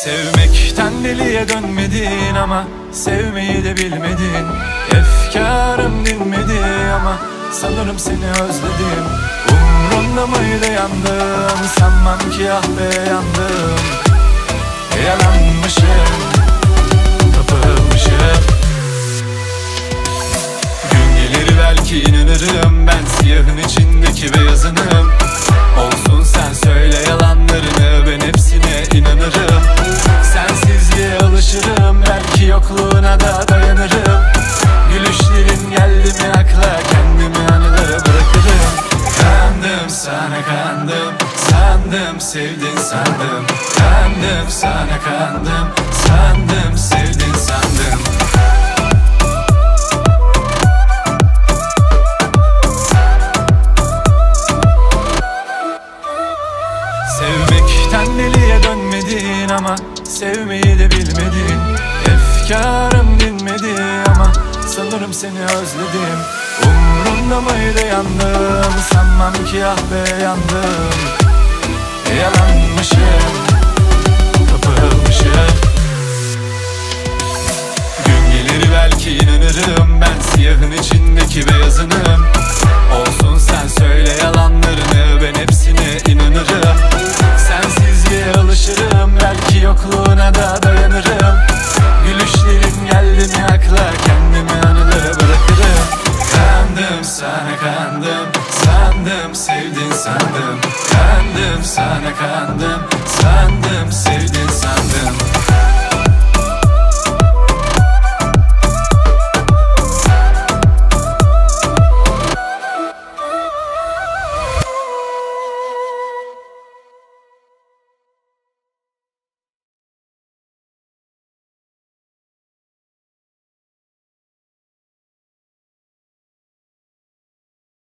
Sevmekten deliye dönmedin ama sevmeyi de bilmedin. Efkarım dinmedi ama sanırım seni özledim. Umrunda mıydı yandım, sanmam ki ah be yandım. Yalanmışım, kapılmışım. Gün gelir belki inanırım, ben siyahın içindeki beyazınım. Olsun sen söyle yalanlarını, ben hepsine inanırım. Sensizliğe alışırım, belki yokluğuna da dayanırım. Gülüşlerin geldi mi akla, kendimi anılara bırakırım. Kandım sana kandım, sandım sevdin sandım. Kandım sana kandım, sandım sevdin sandım. Sevmekten deliye dönmedin ama sevmeyi de bilmedin. Efkarım dinmedi ama sanırım seni özledim. Umrunda mıydı yandım, sanmam ki ah be yandım. Yalanmışım, kapılmışım. Gün gelir belki inanırım, ben siyahın içindeki beyazınım. Olsun sen söyle yalanlarını, ben hepsine inanırım. Sensizliğe alışırım, belki yokluğuna da dayanırım. Gülüşlerin geldi mi akla, kendimi anılara bırakırım. Kandım sana kandım, sandım sevdin sandım. Kandım sana kandım, sandım sevdin sandım.